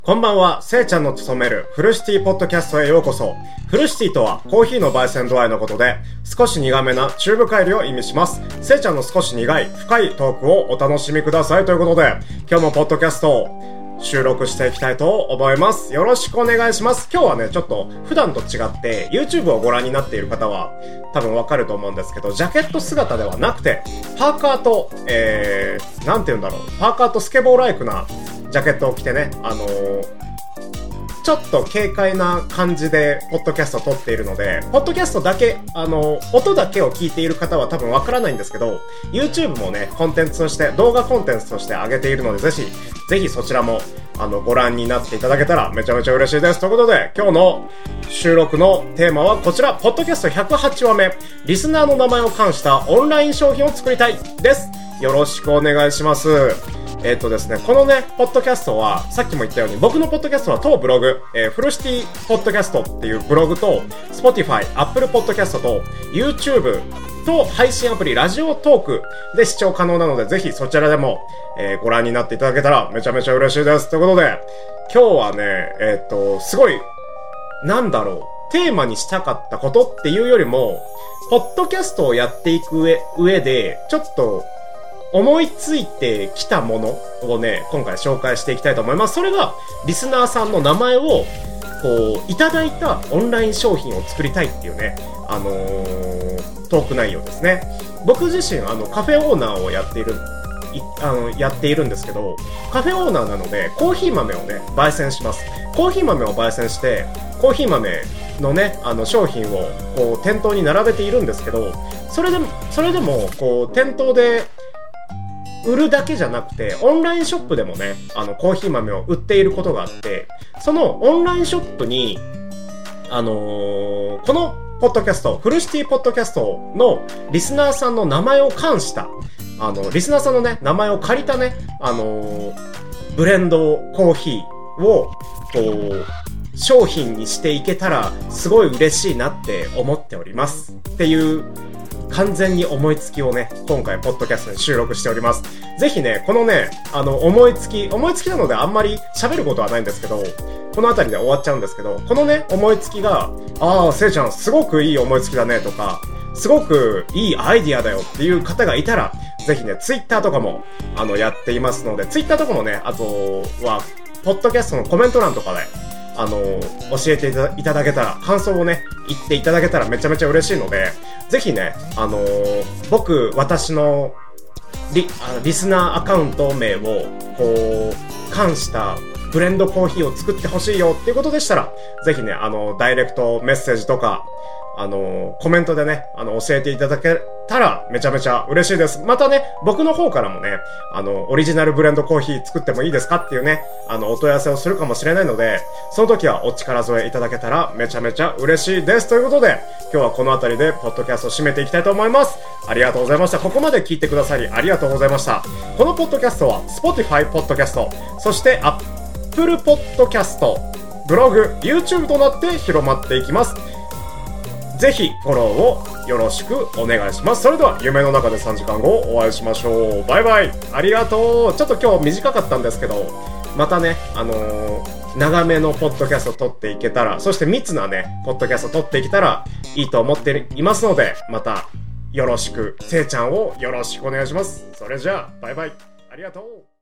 こんばんは、せいちゃんの勤めるフルシティポッドキャストへようこそ。フルシティとはコーヒーの焙煎度合いのことで、少し苦めな中深入りを意味します。せいちゃんの少し苦い、深いトークをお楽しみくださいということで、今日もポッドキャストを収録していきたいと思います。よろしくお願いします。今日はね、ちょっと普段と違って YouTube をご覧になっている方は多分わかると思うんですけど、ジャケット姿ではなくて、パーカーと、なんて言うんだろう、パーカーとスケボーライクなジャケットを着てね、ちょっと軽快な感じでポッドキャストを撮っているので、ポッドキャストだけ、音だけを聞いている方は多分わからないんですけど、YouTube もね、コンテンツとして、動画コンテンツとして上げているので、ぜひそちらも、ご覧になっていただけたらめちゃめちゃ嬉しいです。ということで、今日の収録のテーマはこちら、ポッドキャスト108話目、リスナーの名前を冠したオンライン商品を作りたいです。よろしくお願いします。ですね、このね、ポッドキャストは、さっきも言ったように、僕のポッドキャストは当ブログ、フルシティポッドキャストっていうブログと、Spotify、Apple ポッドキャストと、YouTube と配信アプリ、ラジオトークで視聴可能なので、ぜひそちらでも、ご覧になっていただけたらめちゃめちゃ嬉しいです。ということで、今日はね、すごい、なんだろう、テーマにしたかったことっていうよりも、ポッドキャストをやっていく上で、ちょっと、思いついてきたものをね、今回紹介していきたいと思います。それが、リスナーさんの名前を、いただいたオンライン商品を作りたいっていうね、トーク内容ですね。僕自身、カフェオーナーをやっているんですけど、カフェオーナーなので、コーヒー豆をね、焙煎します。コーヒー豆を焙煎して、コーヒー豆のね、商品を、店頭に並べているんですけど、それでも、店頭で、売るだけじゃなくて、オンラインショップでもね、コーヒー豆を売っていることがあって、そのオンラインショップに、このポッドキャスト、フルシティポッドキャストのリスナーさんの名前を冠した、リスナーさんのね、名前を借りたね、ブレンドコーヒーを、商品にしていけたら、すごい嬉しいなって思っております。っていう、完全に思いつきをね、今回ポッドキャストに収録しております。ぜひね、このね、思いつきなのであんまり喋ることはないんですけど、このあたりで終わっちゃうんですけど、このね、思いつきが、せいちゃんすごくいい思いつきだねとか、すごくいいアイディアだよっていう方がいたら、ぜひね、ツイッターとかも、やっていますので、ツイッターとかもね、あとは、ポッドキャストのコメント欄とかで、教えていただけたら、感想をね、言っていただけたらめちゃめちゃ嬉しいので、ぜひね、私のリスナーアカウント名を、冠したブレンドコーヒーを作ってほしいよっていうことでしたら、ぜひね、ダイレクトメッセージとか、コメントでね、教えていただけたらめちゃめちゃ嬉しいです。またね、僕の方からもね、オリジナルブレンドコーヒー作ってもいいですかっていうね、お問い合わせをするかもしれないので、その時はお力添えいただけたらめちゃめちゃ嬉しいです。ということで、今日はこの辺りでポッドキャストを締めていきたいと思います。ありがとうございました。ここまで聞いてくださりありがとうございました。このポッドキャストは Spotify ポッドキャスト、そして Apple ポッドキャスト、ブログ、YouTube となって広まっていきます。ぜひフォローをよろしくお願いします。それでは夢の中で3時間後お会いしましょう。バイバイ。ありがとう。ちょっと今日短かったんですけど、またね、長めのポッドキャストを撮っていけたら、そして密なね、ポッドキャストを撮っていけたらいいと思っていますので、またよろしく、せいちゃんをよろしくお願いします。それじゃあ、バイバイ。ありがとう。